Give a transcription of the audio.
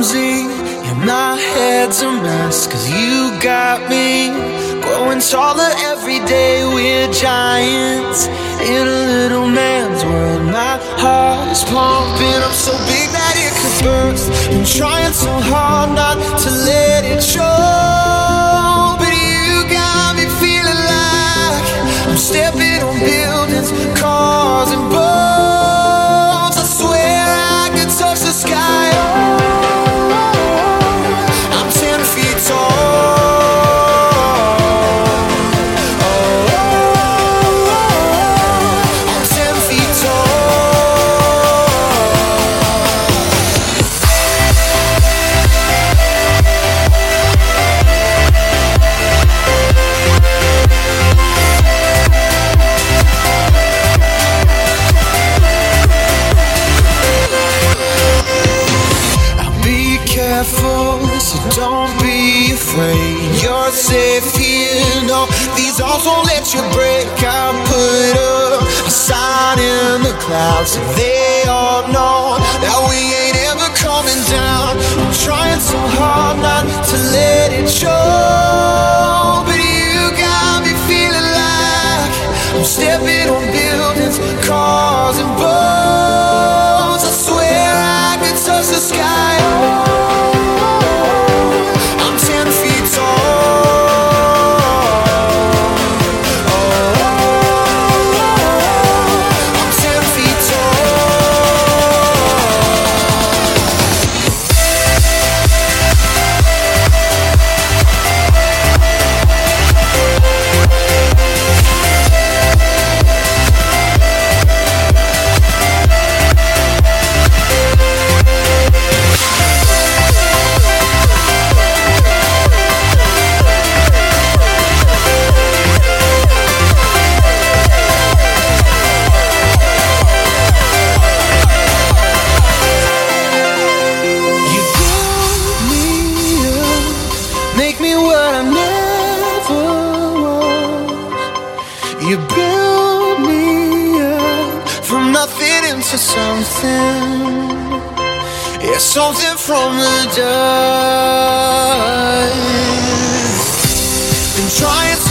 clumsy, yeah, my head's a mess. 'Cause you got me growing taller every day. We're giants in a little man's world. My heart is pumping up so big that it could burst. I'm trying so hard not to let it show, but you got me feeling like I'm stepping on buildings, cars and boats. I swear I could touch the sky. Oh, I'm 10 feet tall. Oh, I'm 10 feet careful, so don't be afraid. You're safe here, no, these arms won't let you break. I put up a sign in the clouds so they all know that we ain't ever coming down. I'm trying so hard not to let it show, but you got me feeling like I'm stepping on buildings, cars and boats. I swear I could touch the sky. Make me what I never was. You build me up from nothing into something. Yeah, something from the dust. Been trying